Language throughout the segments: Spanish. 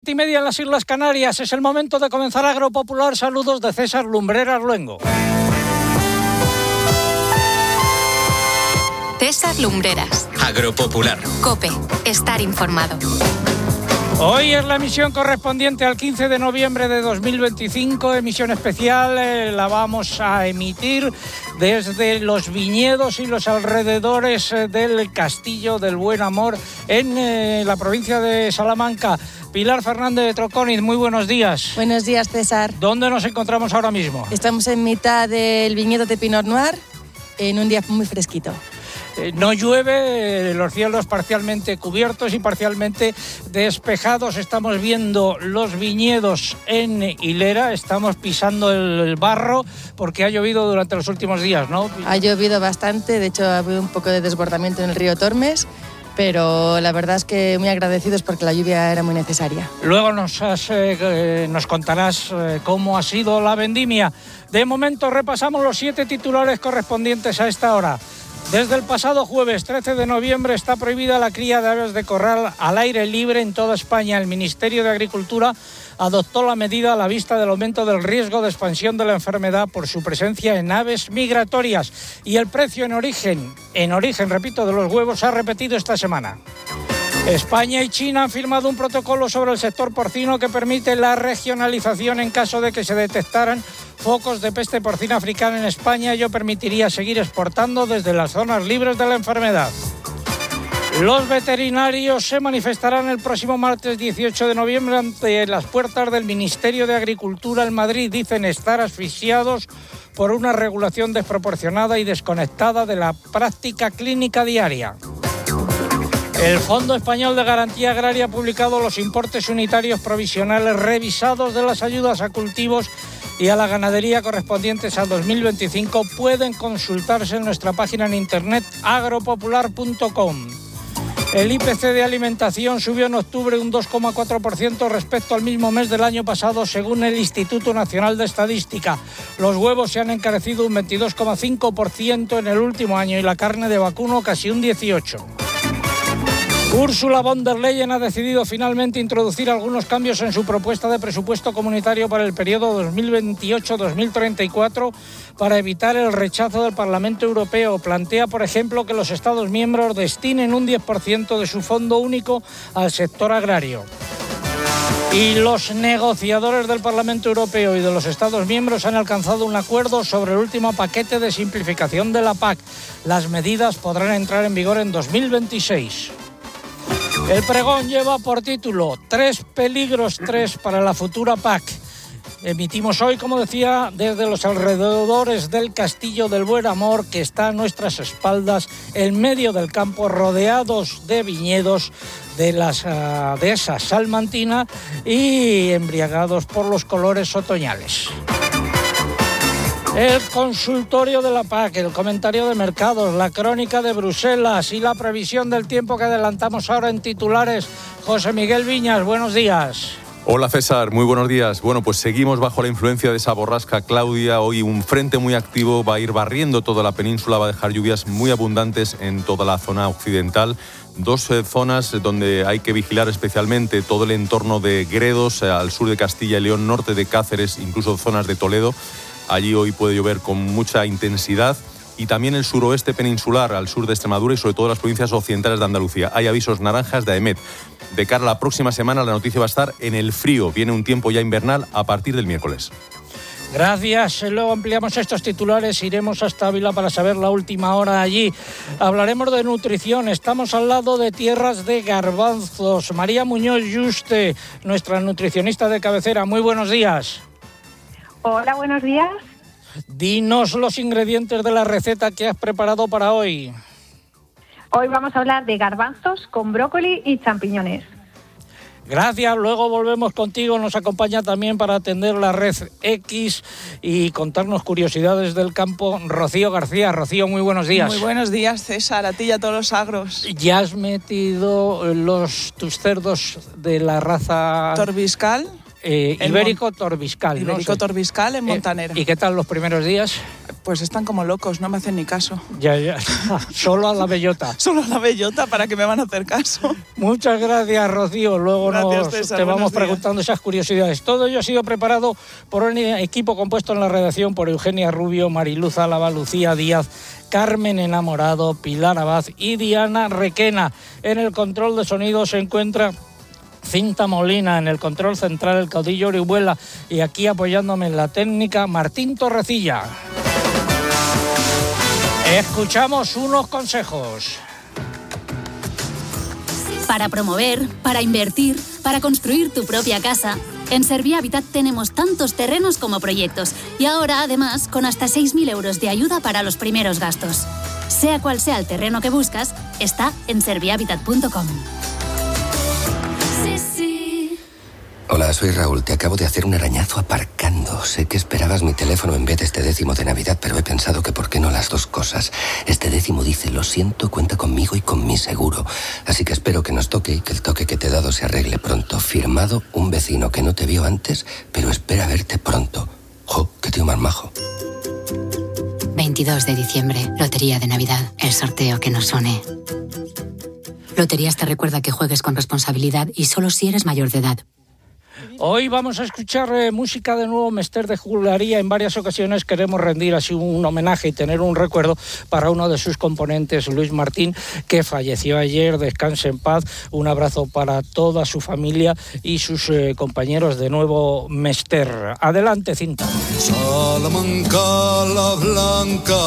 7:30 en las Islas Canarias. Es el momento de comenzar Agropopular. Saludos de César Lumbreras Luengo. César Lumbreras. Agropopular. COPE. Estar informado. Hoy es la emisión correspondiente al 15 de noviembre de 2025, emisión especial, la vamos a emitir desde los viñedos y los alrededores del Castillo del Buen Amor en la provincia de Salamanca. Pilar Fernández de Troconiz, muy buenos días. Buenos días, César. ¿Dónde nos encontramos ahora mismo? Estamos en mitad del viñedo de Pinot Noir, en un día muy fresquito. No llueve, los cielos parcialmente cubiertos y parcialmente despejados. Estamos viendo los viñedos en hilera, estamos pisando el barro porque ha llovido durante los últimos días, ¿no? Ha llovido bastante, de hecho ha habido un poco de desbordamiento en el río Tormes, pero la verdad es que muy agradecidos porque la lluvia era muy necesaria. Luego nos contarás cómo ha sido la vendimia. De momento repasamos los 7 titulares correspondientes a esta hora. Desde el pasado jueves 13 de noviembre está prohibida la cría de aves de corral al aire libre en toda España. El Ministerio de Agricultura adoptó la medida a la vista del aumento del riesgo de expansión de la enfermedad por su presencia en aves migratorias. Y el precio en origen, repito, de los huevos se ha repetido esta semana. España y China han firmado un protocolo sobre el sector porcino que permite la regionalización en caso de que se detectaran focos de peste porcina africana en España. Ello permitiría seguir exportando desde las zonas libres de la enfermedad. Los veterinarios se manifestarán el próximo martes 18 de noviembre ante las puertas del Ministerio de Agricultura en Madrid. Dicen estar asfixiados por una regulación desproporcionada y desconectada de la práctica clínica diaria. El Fondo Español de Garantía Agraria ha publicado los importes unitarios provisionales revisados de las ayudas a cultivos y a la ganadería correspondientes al 2025. Pueden consultarse en nuestra página en internet agropopular.com. El IPC de alimentación subió en octubre un 2,4% respecto al mismo mes del año pasado, según el Instituto Nacional de Estadística. Los huevos se han encarecido un 22,5% en el último año y la carne de vacuno casi un 18%. Ursula von der Leyen ha decidido finalmente introducir algunos cambios en su propuesta de presupuesto comunitario para el periodo 2028-2034 para evitar el rechazo del Parlamento Europeo. Plantea, por ejemplo, que los Estados miembros destinen un 10% de su fondo único al sector agrario. Y los negociadores del Parlamento Europeo y de los Estados miembros han alcanzado un acuerdo sobre el último paquete de simplificación de la PAC. Las medidas podrán entrar en vigor en 2026. El pregón lleva por título 3 peligros, 3 para la futura PAC. Emitimos hoy, como decía, desde los alrededores del Castillo del Buen Amor, que está a nuestras espaldas, en medio del campo, rodeados de viñedos de la dehesa salmantina y embriagados por los colores otoñales. El consultorio de la PAC, el comentario de mercados, la crónica de Bruselas y la previsión del tiempo que adelantamos ahora en titulares. José Miguel Viñas, buenos días. Hola César, muy buenos días. Bueno, pues seguimos bajo la influencia de esa borrasca Claudia. Hoy un frente muy activo va a ir barriendo toda la península, va a dejar lluvias muy abundantes en toda la zona occidental. 2 zonas donde hay que vigilar especialmente todo el entorno de Gredos, al sur de Castilla y León, norte de Cáceres, incluso zonas de Toledo. Allí hoy puede llover con mucha intensidad. Y también el suroeste peninsular, al sur de Extremadura y sobre todo las provincias occidentales de Andalucía. Hay avisos naranjas de AEMET. De cara a la próxima semana la noticia va a estar en el frío. Viene un tiempo ya invernal a partir del miércoles. Gracias. Luego ampliamos estos titulares, iremos hasta Ávila para saber la última hora allí. Hablaremos de nutrición. Estamos al lado de tierras de garbanzos. María Muñoz Yuste, nuestra nutricionista de cabecera. Muy buenos días. Hola, buenos días. Dinos los ingredientes de la receta que has preparado para hoy. Hoy vamos a hablar de garbanzos con brócoli y champiñones. Gracias, luego volvemos contigo. Nos acompaña también para atender la red X y contarnos curiosidades del campo Rocío García. Rocío, muy buenos días. Muy buenos días, César, a ti y a todos los agros. ¿Ya has metido tus cerdos de la raza Torbiscal? Ibérico Torbiscal, Ibérico Torbiscal en Montanera. ¿Y qué tal los primeros días? Pues están como locos, no me hacen ni caso. Ya, solo a la bellota. Solo a la bellota, ¿para que me van a hacer caso? Muchas gracias, Rocío. Luego Gracias, César, te vamos buenos días. preguntando esas curiosidades. Todo ello ha sido preparado por un equipo compuesto en la redacción por Eugenia Rubio, Mariluz Álava, Lucía Díaz, Carmen Enamorado, Pilar Abad y Diana Requena. En el control de sonido se encuentra Cinta Molina, en el control central el caudillo Orihuela, y aquí apoyándome en la técnica Martín Torrecilla. Escuchamos unos consejos. Para promover, para invertir, para construir tu propia casa, en Servihabitat tenemos tantos terrenos como proyectos y ahora además con hasta 6.000 euros de ayuda para los primeros gastos. Sea cual sea el terreno que buscas, está en servihabitat.com. Hola, soy Raúl. Te acabo de hacer un arañazo aparcando. Sé que esperabas mi teléfono en vez de este décimo de Navidad, pero he pensado que por qué no las dos cosas. Este décimo dice, lo siento, cuenta conmigo y con mi seguro. Así que espero que nos toque y que el toque que te he dado se arregle pronto. Firmado, un vecino que no te vio antes, pero espera verte pronto. ¡Jo, qué tío más majo! 22 de diciembre, Lotería de Navidad. El sorteo que nos une. Loterías te recuerda que juegues con responsabilidad y solo si eres mayor de edad. Hoy vamos a escuchar música de nuevo, Mester de Juglaría. En varias ocasiones queremos rendir así un homenaje y tener un recuerdo para uno de sus componentes, Luis Martín, que falleció ayer. Descanse en paz. Un abrazo para toda su familia y sus compañeros de nuevo, Mester. Adelante, Cinta. Salamanca la blanca,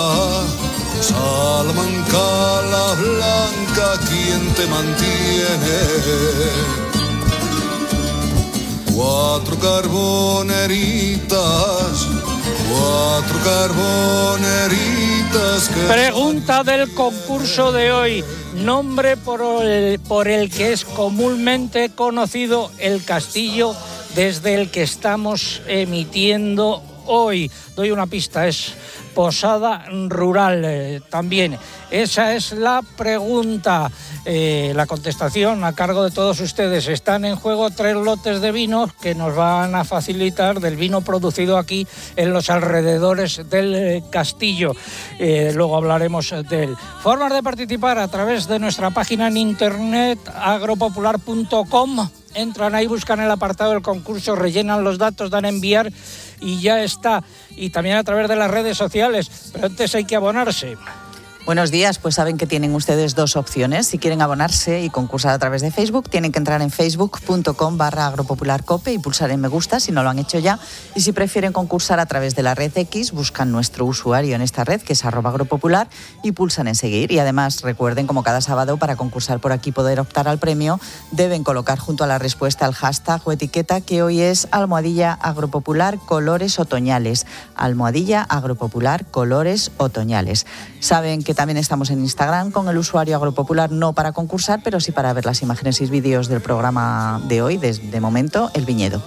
Salamanca la blanca, ¿quién te mantiene? 4 carboneritas, 4 carboneritas. Pregunta del concurso de hoy. Nombre por el que es comúnmente conocido el castillo desde el que estamos emitiendo hoy. Doy una pista, es Posada Rural también. Esa es la pregunta. La contestación a cargo de todos ustedes. Están en juego 3 lotes de vinos que nos van a facilitar del vino producido aquí en los alrededores del castillo. Luego hablaremos de él. Formas de participar a través de nuestra página en internet agropopular.com. Entran ahí, buscan el apartado del concurso, rellenan los datos, dan a enviar y ya está. Y también a través de las redes sociales, pero antes hay que abonarse. Buenos días, pues saben que tienen ustedes 2 opciones. Si quieren abonarse y concursar a través de Facebook, tienen que entrar en facebook.com/agropopularcope y pulsar en me gusta si no lo han hecho ya. Y si prefieren concursar a través de la red X, buscan nuestro usuario en esta red, que es @agropopular, y pulsan en seguir. Y además recuerden, como cada sábado, para concursar por aquí, poder optar al premio, deben colocar junto a la respuesta el hashtag o etiqueta, que hoy es @agropopular colores otoñales. @agropopular colores otoñales. Saben que también estamos en Instagram con el usuario Agropopular, no para concursar, pero sí para ver las imágenes y vídeos del programa de hoy, de momento, El Viñedo.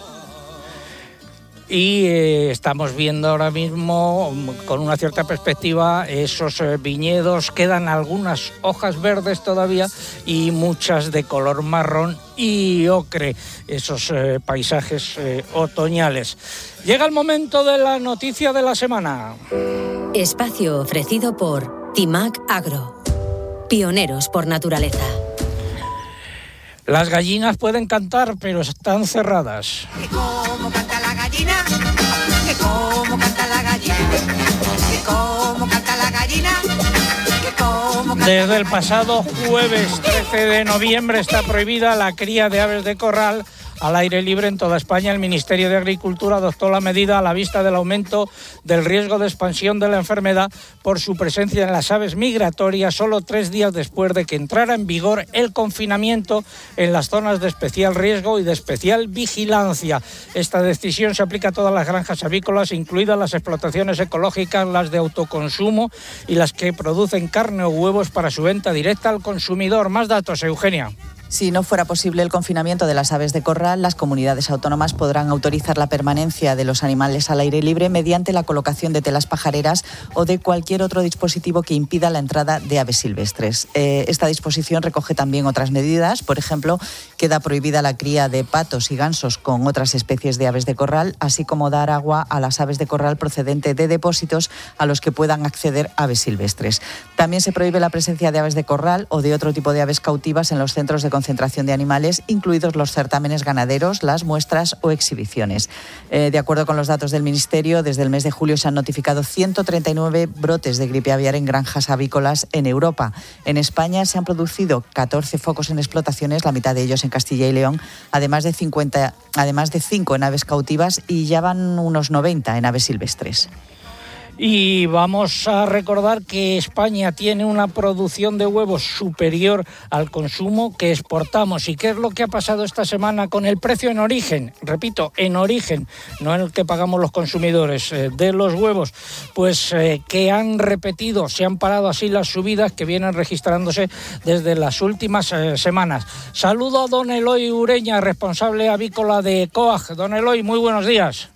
Y estamos viendo ahora mismo con una cierta perspectiva esos viñedos. Quedan algunas hojas verdes todavía y muchas de color marrón y ocre, esos paisajes otoñales. Llega el momento de la noticia de la semana. Espacio ofrecido por Timac Agro, pioneros por naturaleza. Las gallinas pueden cantar, pero están cerradas. Que cómo canta la gallina, que cómo canta la gallina, que cómo canta la gallina, que cómo canta. Desde el pasado jueves 13 de noviembre está prohibida la cría de aves de corral al aire libre en toda España. El Ministerio de Agricultura adoptó la medida a la vista del aumento del riesgo de expansión de la enfermedad por su presencia en las aves migratorias, solo 3 días después de que entrara en vigor el confinamiento en las zonas de especial riesgo y de especial vigilancia. Esta decisión se aplica a todas las granjas avícolas, incluidas las explotaciones ecológicas, las de autoconsumo y las que producen carne o huevos para su venta directa al consumidor. Más datos, Eugenia. Si no fuera posible el confinamiento de las aves de corral, las comunidades autónomas podrán autorizar la permanencia de los animales al aire libre mediante la colocación de telas pajareras o de cualquier otro dispositivo que impida la entrada de aves silvestres. Esta disposición recoge también otras medidas. Por ejemplo, queda prohibida la cría de patos y gansos con otras especies de aves de corral, así como dar agua a las aves de corral procedente de depósitos a los que puedan acceder aves silvestres. También se prohíbe la presencia de aves de corral o de otro tipo de aves cautivas en los centros de concentración de animales, incluidos los certámenes ganaderos, las muestras o exhibiciones. De acuerdo con los datos del Ministerio, desde el mes de julio se han notificado 139 brotes de gripe aviar en granjas avícolas en Europa. En España se han producido 14 focos en explotaciones, la mitad de ellos en Castilla y León, además de 5 en aves cautivas y ya van unos 90 en aves silvestres. Y vamos a recordar que España tiene una producción de huevos superior al consumo que exportamos. ¿Y qué es lo que ha pasado esta semana con el precio en origen? Repito, en origen, no en el que pagamos los consumidores, de los huevos. Pues que han repetido, se han parado así las subidas que vienen registrándose desde las últimas semanas. Saludo a don Eloy Ureña, responsable avícola de COAG. Don Eloy, muy buenos días.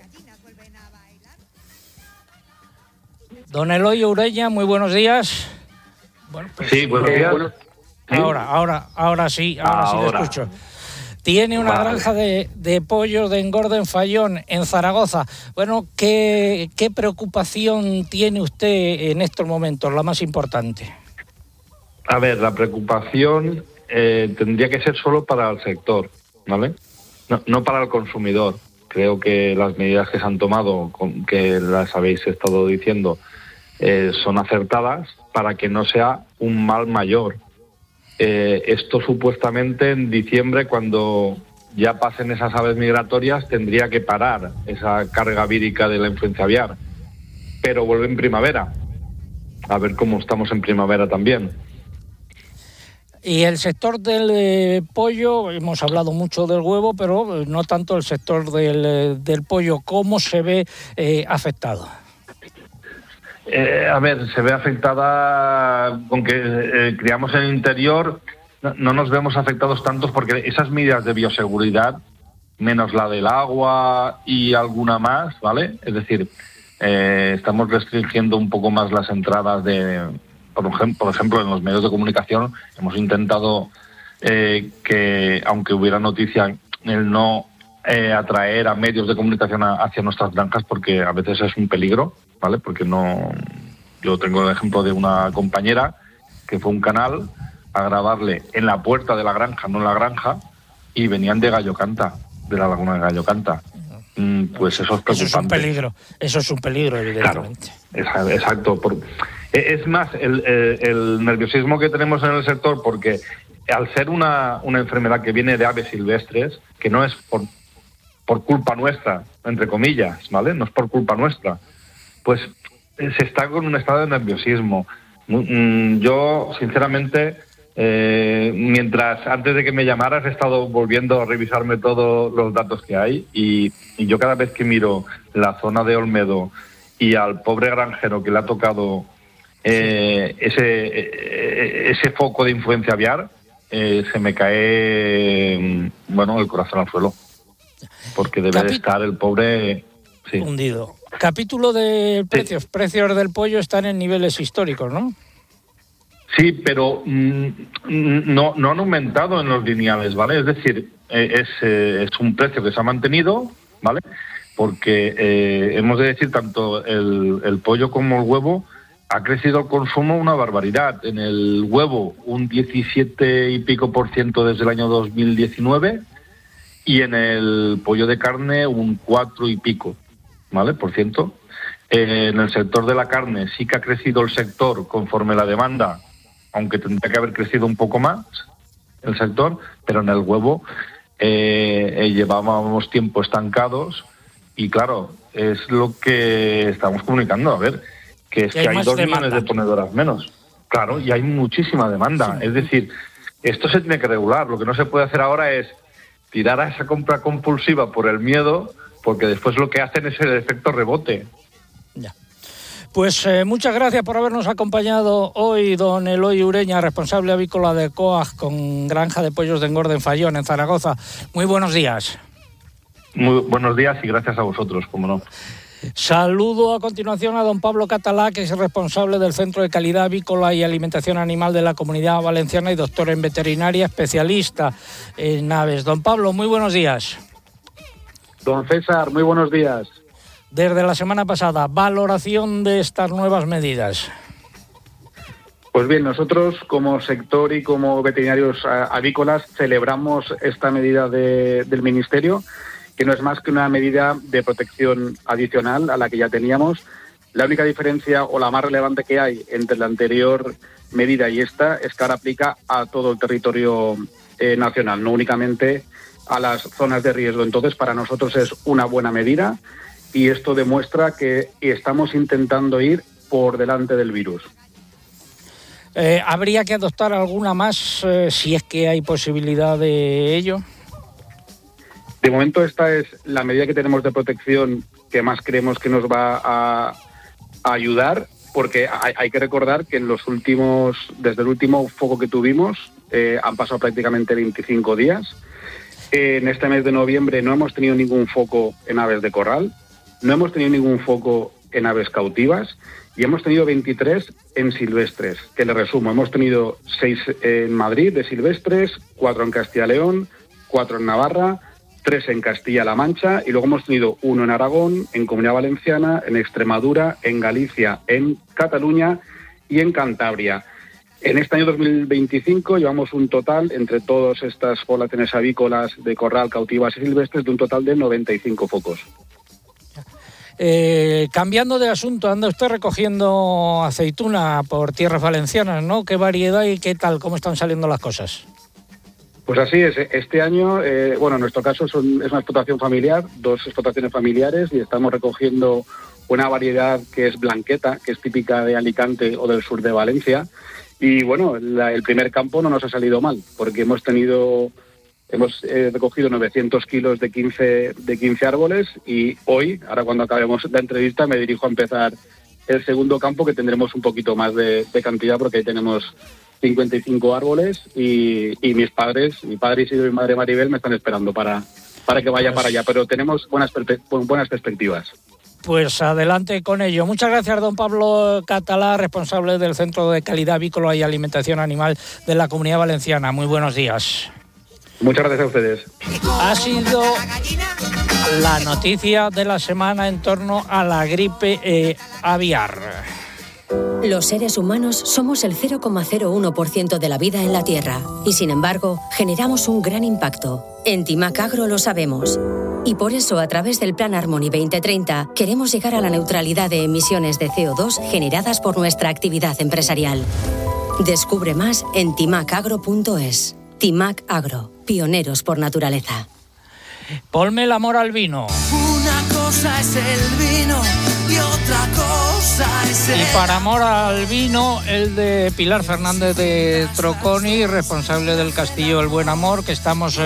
Don Eloy Ureña, muy buenos días. Bueno, pues, sí, buenos días. Ahora sí lo escucho. Tiene una granja de pollos de engorde en Fallón, en Zaragoza. Bueno, ¿qué preocupación tiene usted en estos momentos, la más importante? A ver, la preocupación tendría que ser solo para el sector, ¿vale? No para el consumidor. Creo que las medidas que se han tomado, que las habéis estado diciendo, son acertadas para que no sea un mal mayor. Esto supuestamente en diciembre, cuando ya pasen esas aves migratorias, tendría que parar esa carga vírica de la influenza aviar. Pero vuelve en primavera. A ver cómo estamos en primavera también. Y el sector del pollo, hemos hablado mucho del huevo, pero no tanto el sector del pollo. ¿Cómo se ve afectado? A ver, se ve afectada con que criamos en el interior, no nos vemos afectados tantos porque esas medidas de bioseguridad, menos la del agua y alguna más, ¿vale? Es decir, estamos restringiendo un poco más las entradas por ejemplo, en los medios de comunicación hemos intentado que, aunque hubiera noticia, el no atraer a medios de comunicación hacia nuestras granjas, porque a veces es un peligro, ¿vale? Porque no... Yo tengo el ejemplo de una compañera que fue a un canal a grabarle en la puerta de la granja, no en la granja, y venían de Gallo Canta, de la laguna de Gallo Canta. Pues eso es preocupante. Eso es un peligro, evidentemente. Claro, exacto. Es más, el nerviosismo que tenemos en el sector, porque al ser una enfermedad que viene de aves silvestres, que no es por culpa nuestra, entre comillas, ¿vale? No es por culpa nuestra, pues se está con un estado de nerviosismo. Yo, sinceramente, antes de que me llamaras, he estado volviendo a revisarme todos los datos que hay y yo cada vez que miro la zona de Olmedo y al pobre granjero que le ha tocado ese foco de influencia aviar, se me cae el corazón al suelo, porque debe de estar el pobre hundido. Capítulo de precios. Sí. Precios del pollo están en niveles históricos, ¿no? Sí, pero no han aumentado en los lineales, ¿vale? Es decir, es un precio que se ha mantenido, ¿vale? Porque hemos de decir, tanto el pollo como el huevo ha crecido el consumo una barbaridad. En el huevo un 17 y pico % desde el año 2019 y en el pollo de carne un 4 y pico, ¿vale? %. En el sector de la carne sí que ha crecido el sector conforme la demanda, aunque tendría que haber crecido un poco más el sector, pero en el huevo llevábamos tiempo estancados y claro, es lo que estamos comunicando, a ver, que es que hay 2 millones de ponedoras menos. Claro, y hay muchísima demanda. Sí. Es decir, esto se tiene que regular. Lo que no se puede hacer ahora es tirar a esa compra compulsiva por el miedo, porque después lo que hacen es el efecto rebote. Ya. Pues muchas gracias por habernos acompañado hoy, don Eloy Ureña, responsable avícola de COAG con Granja de Pollos de Engorde en Fallón, en Zaragoza. Muy buenos días. Muy buenos días y gracias a vosotros, como no. Saludo a continuación a don Pablo Catalá, que es responsable del Centro de Calidad Avícola y Alimentación Animal de la Comunidad Valenciana y doctor en veterinaria, especialista en aves. Don Pablo, muy buenos días. Don César, muy buenos días. Desde la semana pasada, valoración de estas nuevas medidas. Pues bien, nosotros como sector y como veterinarios avícolas celebramos esta medida del Ministerio, que no es más que una medida de protección adicional a la que ya teníamos. La única diferencia o la más relevante que hay entre la anterior medida y esta es que ahora aplica a todo el territorio nacional, no únicamente a las zonas de riesgo. Entonces, para nosotros es una buena medida y esto demuestra que estamos intentando ir por delante del virus. ¿Habría que adoptar alguna más si es que hay posibilidad de ello? De momento esta es la medida que tenemos de protección que más creemos que nos va a ayudar, porque hay que recordar que desde el último foco que tuvimos, han pasado prácticamente 25 días. En este mes de noviembre no hemos tenido ningún foco en aves de corral, no hemos tenido ningún foco en aves cautivas y hemos tenido 23 en silvestres, que le resumo, hemos tenido 6 en Madrid de silvestres, 4 en Castilla y León, 4 en Navarra, 3 en Castilla-La Mancha y luego hemos tenido 1 en Aragón, en Comunidad Valenciana, en Extremadura, en Galicia, en Cataluña y en Cantabria. En este año 2025 llevamos un total, entre todas estas poblaciones avícolas de corral, cautivas y silvestres, de un total de 95 focos. Cambiando de asunto, anda usted recogiendo aceituna por tierras valencianas, ¿no? ¿Qué variedad y qué tal? ¿Cómo están saliendo las cosas? Pues así es. Este año, en nuestro caso es una explotación familiar, 2 explotaciones familiares, y estamos recogiendo una variedad que es blanqueta, que es típica de Alicante o del sur de Valencia. Y bueno, el primer campo no nos ha salido mal, porque hemos recogido 900 kilos de 15 árboles y hoy, ahora cuando acabemos la entrevista, me dirijo a empezar el segundo campo, que tendremos un poquito más de cantidad, porque ahí tenemos 55 árboles y mi padre Isidro y mi madre Maribel me están esperando para que vaya para allá, pero tenemos buenas perspectivas. Pues adelante con ello. Muchas gracias, don Pablo Catalá, responsable del Centro de Calidad Avícola y Alimentación Animal de la Comunidad Valenciana. Muy buenos días. Muchas gracias a ustedes. Ha sido la noticia de la semana en torno a la gripe aviar. Los seres humanos somos el 0,01% de la vida en la Tierra y, sin embargo, generamos un gran impacto. En Timac Agro lo sabemos. Y por eso, a través del Plan Harmony 2030, queremos llegar a la neutralidad de emisiones de CO2 generadas por nuestra actividad empresarial. Descubre más en timacagro.es. Timac Agro, pioneros por naturaleza. Ponme el amor al vino. Una cosa es el vino y otra cosa es el... Y para amor al vino, el de Pilar Fernández de Troconi, responsable del Castillo del Buen Amor, que estamos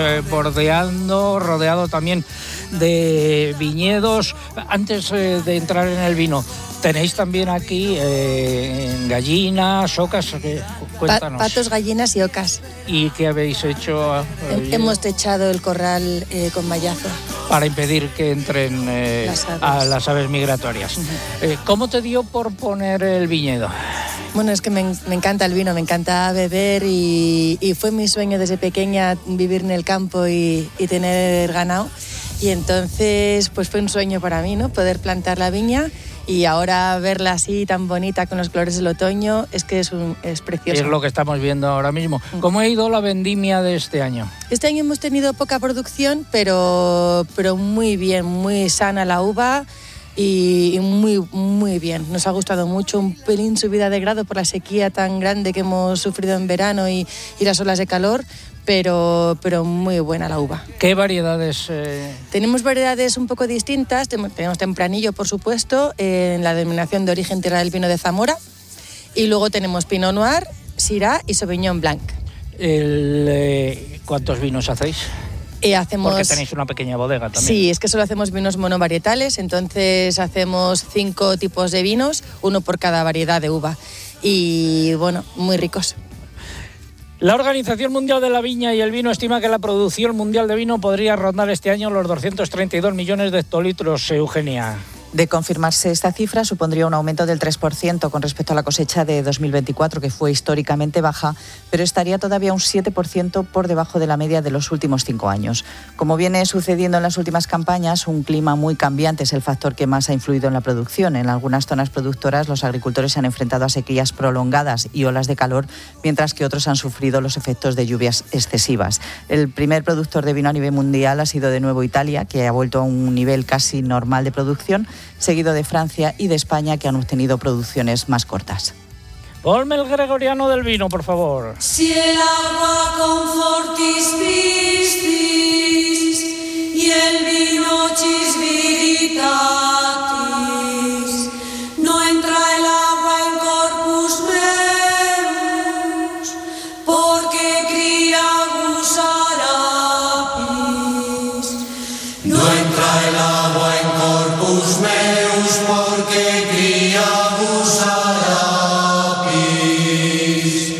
rodeado también de viñedos. Antes de entrar en el vino, tenéis también aquí gallinas, ocas, cuéntanos. Patos, gallinas y ocas. ¿Y qué habéis hecho? Hemos techado el corral con mallazo. Para impedir que entren a las aves migratorias. ¿Cómo te dio por poner el viñedo? Bueno, es que me encanta el vino, me encanta beber y fue mi sueño desde pequeña vivir en el campo y tener ganado. Y entonces pues fue un sueño para mí, ¿no? Poder plantar la viña. Y ahora verla así tan bonita con los colores del otoño es que es precioso. Es lo que estamos viendo ahora mismo. ¿Cómo ha ido la vendimia de este año? Este año hemos tenido poca producción, pero muy bien, muy sana la uva y muy bien. Nos ha gustado mucho, un pelín subida de grado por la sequía tan grande que hemos sufrido en verano y las olas de calor, pero muy buena la uva. ¿Qué variedades? Tenemos variedades un poco distintas. Tenemos Tempranillo, por supuesto, en la denominación de origen Tierra del Vino de Zamora, y luego tenemos Pinot Noir, Syrah y Sauvignon Blanc. ¿Cuántos vinos hacéis? Hacemos... Porque tenéis una pequeña bodega también. Sí, es que solo hacemos vinos monovarietales, entonces hacemos 5 tipos de vinos, uno por cada variedad de uva. Y bueno, muy ricos. La Organización Mundial de la Viña y el Vino estima que la producción mundial de vino podría rondar este año los 232 millones de hectolitros, Eugenia. De confirmarse esta cifra, supondría un aumento del 3% con respecto a la cosecha de 2024, que fue históricamente baja, pero estaría todavía un 7% por debajo de la media de los últimos 5 años. Como viene sucediendo en las últimas campañas, un clima muy cambiante es el factor que más ha influido en la producción. En algunas zonas productoras, los agricultores se han enfrentado a sequías prolongadas y olas de calor, mientras que otros han sufrido los efectos de lluvias excesivas. El primer productor de vino a nivel mundial ha sido de nuevo Italia, que ha vuelto a un nivel casi normal de producción, seguido de Francia y de España, que han obtenido producciones más cortas. Ponme el gregoriano del vino, por favor. Si el agua confortis piscis y el vino chisviritatis, no entra el agua en corpus meus, porque cría gusarapis. No entra el agua en corpus meus, porque cría gusarapis.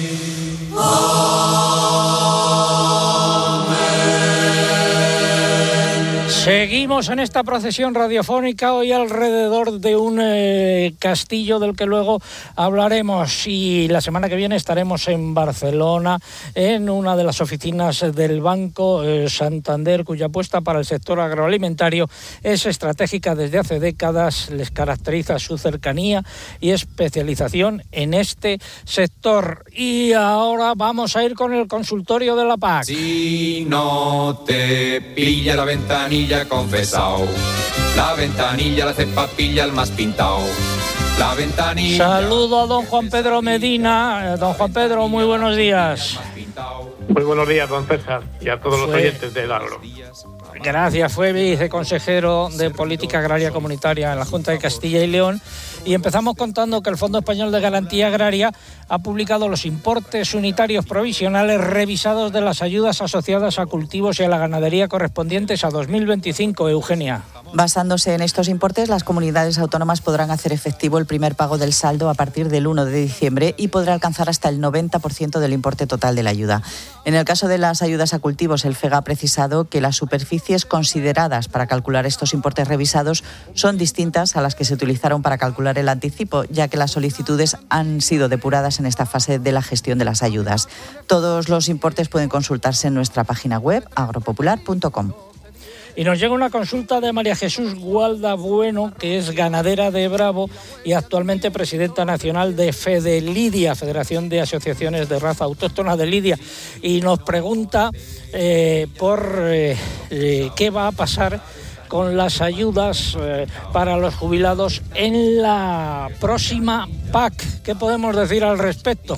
Amén. Seguimos en esta procesión radiofónica hoy alrededor de un castillo del que luego hablaremos, y la semana que viene estaremos en Barcelona en una de las oficinas del Banco Santander, cuya apuesta para el sector agroalimentario es estratégica desde hace décadas. Les caracteriza su cercanía y especialización en este sector. Y ahora vamos a ir con el consultorio de la PAC. Si no te pilla la ventanilla, confesao, la ventanilla la hace papilla el más pintao. La ventanilla. Saludo a don Juan Pedro Medina. Don Juan Pedro, muy buenos días. Muy buenos días, don César, y a todos los oyentes del Agro. Gracias, fue viceconsejero de Política Agraria Comunitaria en la Junta de Castilla y León. Y empezamos contando que el Fondo Español de Garantía Agraria ha publicado los importes unitarios provisionales revisados de las ayudas asociadas a cultivos y a la ganadería correspondientes a 2025, Eugenia. Basándose en estos importes, las comunidades autónomas podrán hacer efectivo el primer pago del saldo a partir del 1 de diciembre y podrá alcanzar hasta el 90% del importe total de la ayuda. En el caso de las ayudas a cultivos, el FEGA ha precisado que las superficies consideradas para calcular estos importes revisados son distintas a las que se utilizaron para calcular el anticipo, ya que las solicitudes han sido depuradas en esta fase de la gestión de las ayudas. Todos los importes pueden consultarse en nuestra página web agropopular.com. Y nos llega una consulta de María Jesús Gualda Bueno, que es ganadera de Bravo y actualmente presidenta nacional de FEDELIDIA, Federación de Asociaciones de Raza Autóctona de Lidia, y nos pregunta por qué va a pasar con las ayudas para los jubilados en la próxima PAC. ¿Qué podemos decir al respecto?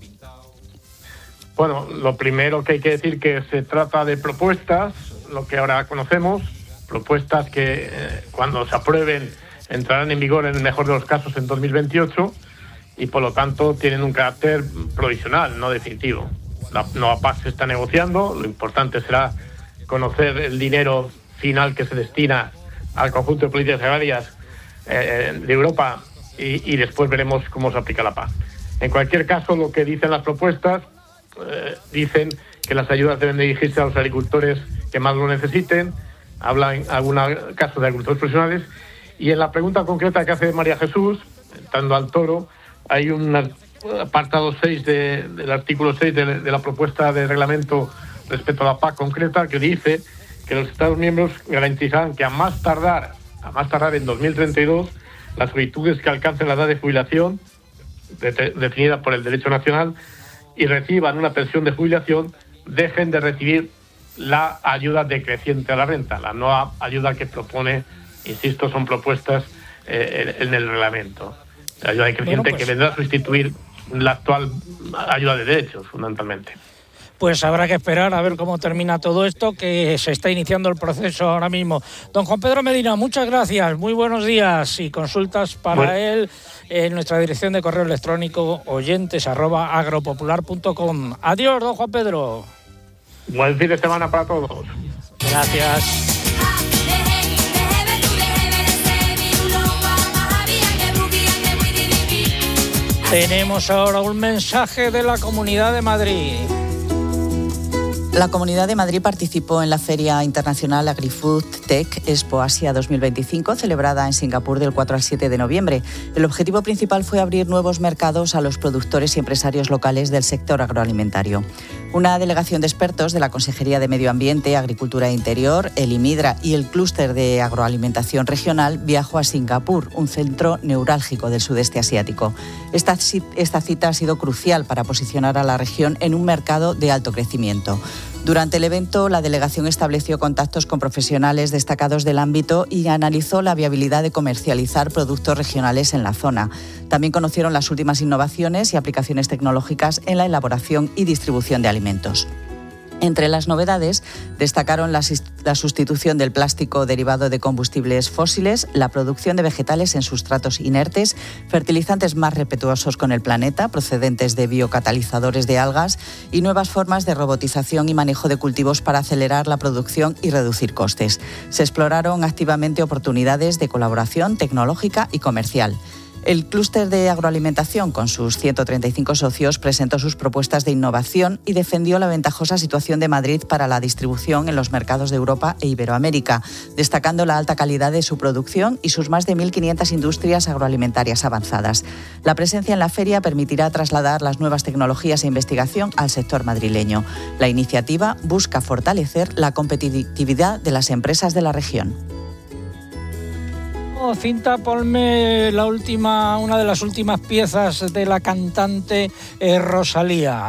Bueno, lo primero que hay que decir que se trata de propuestas, lo que ahora conocemos, propuestas que cuando se aprueben entrarán en vigor en el mejor de los casos en 2028 y por lo tanto tienen un carácter provisional, no definitivo. La nueva PAC se está negociando, lo importante será conocer el dinero final que se destina al conjunto de políticas agrarias de Europa y después veremos cómo se aplica la PAC. En cualquier caso, lo que dicen las propuestas, dicen que las ayudas deben dirigirse a los agricultores que más lo necesiten, habla en algún caso de agricultores profesionales, y en la pregunta concreta que hace María Jesús, entrando al toro, hay un apartado 6 del artículo 6 de la propuesta de reglamento respecto a la PAC concreta, que dice que los Estados miembros garantizarán que a más tardar en 2032, las solicitudes que alcancen la edad de jubilación definida por el derecho nacional y reciban una pensión de jubilación dejen de recibir la ayuda decreciente a la renta. La nueva ayuda que propone, insisto, son propuestas en el reglamento. La ayuda decreciente que vendrá a sustituir la actual ayuda de derechos, fundamentalmente. Pues habrá que esperar a ver cómo termina todo esto, que se está iniciando el proceso ahora mismo. Don Juan Pedro Medina, muchas gracias, muy buenos días, y consultas para él en nuestra dirección de correo electrónico oyentes@agropopular.com. Adiós, don Juan Pedro. Buen fin de semana para todos. Gracias. Tenemos ahora un mensaje de la Comunidad de Madrid. La Comunidad de Madrid participó en la Feria Internacional AgriFood Tech Expo Asia 2025, celebrada en Singapur del 4 al 7 de noviembre. El objetivo principal fue abrir nuevos mercados a los productores y empresarios locales del sector agroalimentario. Una delegación de expertos de la Consejería de Medio Ambiente, Agricultura e Interior, el IMIDRA y el Clúster de Agroalimentación Regional viajó a Singapur, un centro neurálgico del sudeste asiático. Esta cita ha sido crucial para posicionar a la región en un mercado de alto crecimiento. Durante el evento, la delegación estableció contactos con profesionales destacados del ámbito y analizó la viabilidad de comercializar productos regionales en la zona. También conocieron las últimas innovaciones y aplicaciones tecnológicas en la elaboración y distribución de alimentos. Entre las novedades, destacaron la sustitución del plástico derivado de combustibles fósiles, la producción de vegetales en sustratos inertes, fertilizantes más respetuosos con el planeta, procedentes de biocatalizadores de algas y nuevas formas de robotización y manejo de cultivos para acelerar la producción y reducir costes. Se exploraron activamente oportunidades de colaboración tecnológica y comercial. El clúster de agroalimentación, con sus 135 socios, presentó sus propuestas de innovación y defendió la ventajosa situación de Madrid para la distribución en los mercados de Europa e Iberoamérica, destacando la alta calidad de su producción y sus más de 1.500 industrias agroalimentarias avanzadas. La presencia en la feria permitirá trasladar las nuevas tecnologías e investigación al sector madrileño. La iniciativa busca fortalecer la competitividad de las empresas de la región. Cinta, ponme una de las últimas piezas de la cantante Rosalía.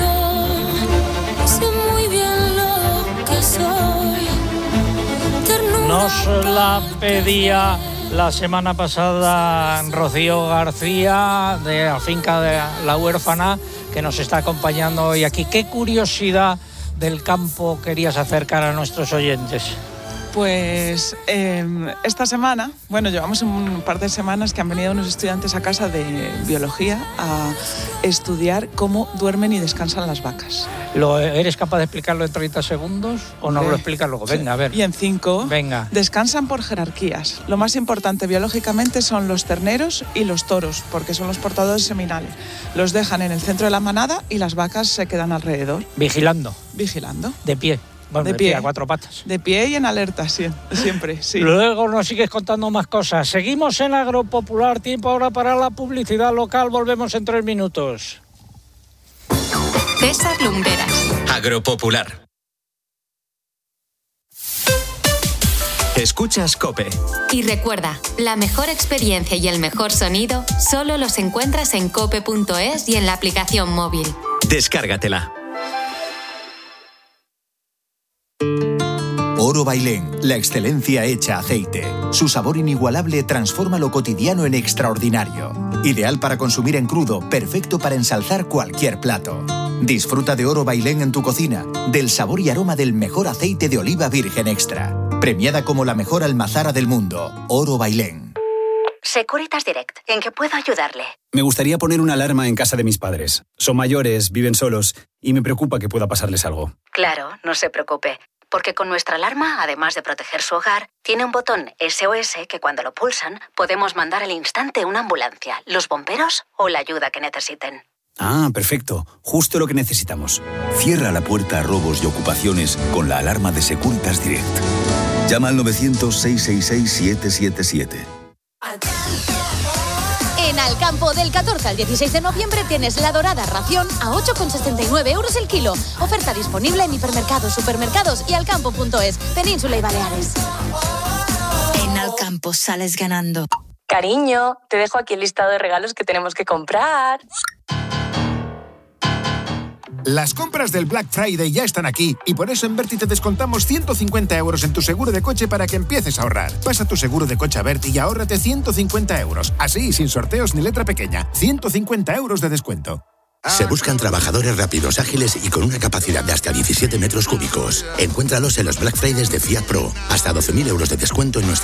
Yo sé muy bien lo que soy. Nos la pedía la semana pasada Rocío García de la finca de La Huérfana, que nos está acompañando hoy aquí. ¿Qué curiosidad del campo querías acercar a nuestros oyentes? Pues esta semana, llevamos un par de semanas que han venido unos estudiantes a casa de biología a estudiar cómo duermen y descansan las vacas. ¿Eres capaz de explicarlo en 30 segundos o no lo explicas luego? Venga, a ver. Y en 5. Venga. Descansan por jerarquías. Lo más importante biológicamente son los terneros y los toros, porque son los portadores seminales. Los dejan en el centro de la manada y las vacas se quedan alrededor. Vigilando. De pie. Bueno, de pie, a 4 patas. De pie y en alerta, siempre, sí. Luego nos sigues contando más cosas. Seguimos en Agropopular, tiempo ahora para la publicidad local. Volvemos en 3 minutos. César Lumbreras. Agropopular. Escuchas COPE. Y recuerda, la mejor experiencia y el mejor sonido solo los encuentras en cope.es y en la aplicación móvil. Descárgatela. Oro Bailén, la excelencia hecha aceite. Su sabor inigualable transforma lo cotidiano en extraordinario. Ideal para consumir en crudo, perfecto para ensalzar cualquier plato. Disfruta de Oro Bailén en tu cocina, del sabor y aroma del mejor aceite de oliva virgen extra. Premiada como la mejor almazara del mundo, Oro Bailén. Securitas Direct, ¿en qué puedo ayudarle? Me gustaría poner una alarma en casa de mis padres. Son mayores, viven solos y me preocupa que pueda pasarles algo. Claro, no se preocupe. Porque con nuestra alarma, además de proteger su hogar, tiene un botón SOS que cuando lo pulsan podemos mandar al instante una ambulancia, los bomberos o la ayuda que necesiten. Ah, perfecto. Justo lo que necesitamos. Cierra la puerta a robos y ocupaciones con la alarma de Securitas Direct. Llama al 900-666-777. En Alcampo, del 14 al 16 de noviembre tienes la dorada ración a 8,69 € el kilo. Oferta disponible en hipermercados, supermercados y alcampo.es, Península y Baleares. En Alcampo sales ganando. Cariño, te dejo aquí el listado de regalos que tenemos que comprar. Las compras del Black Friday ya están aquí y por eso en Berti te descontamos 150 € en tu seguro de coche para que empieces a ahorrar. Pasa tu seguro de coche a Berti y ahórrate 150 €. Así, sin sorteos ni letra pequeña. 150 € de descuento. Se buscan trabajadores rápidos, ágiles y con una capacidad de hasta 17 metros cúbicos. Encuéntralos en los Black Fridays de Fiat Pro. Hasta 12.000 € de descuento en nuestra